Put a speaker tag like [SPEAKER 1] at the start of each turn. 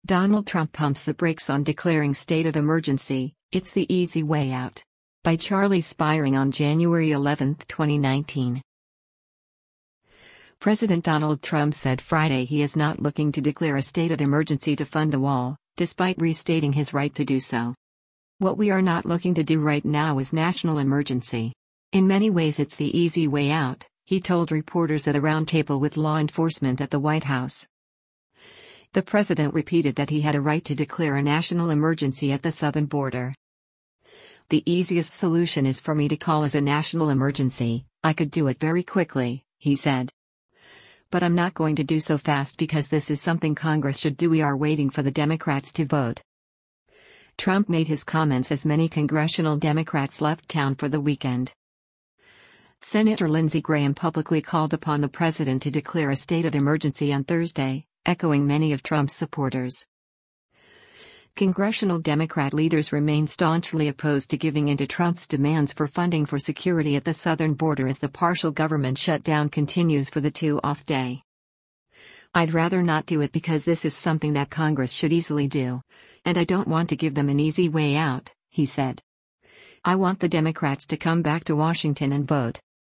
[SPEAKER 1] Donald Trump pumps the brakes on declaring state of emergency, it's the easy way out. By Charlie Spiring on January 11, 2019. President Donald Trump said Friday he is not looking to declare a state of emergency to fund the wall, despite restating his right to do so. What we are not looking to do right now is national emergency. In many ways it's the easy way out, he told reporters at a roundtable with law enforcement at the White House. The president repeated that he had a right to declare a national emergency at the southern border. The easiest solution is for me to call as a national emergency. I could do it very quickly, he said. But I'm not going to do so fast because this is something Congress should do. We are waiting for the Democrats to vote. Trump made his comments as many congressional Democrats left town for the weekend. Senator Lindsey Graham publicly called upon the president to declare a state of emergency on Thursday, echoing many of Trump's supporters. Congressional Democrat leaders remain staunchly opposed to giving in to Trump's demands for funding for security at the southern border as the partial government shutdown continues for the 2nd day. I'd rather not do it because this is something that Congress should easily do, and I don't want to give them an easy way out, he said. I want the Democrats to come back to Washington and vote.